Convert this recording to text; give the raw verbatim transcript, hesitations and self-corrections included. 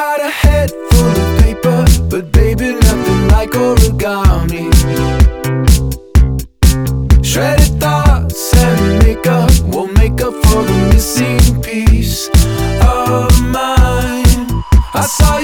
got a head full of paper, but baby, nothing like origami. Shredded thoughts and makeup will make up for the missing piece of mine. I saw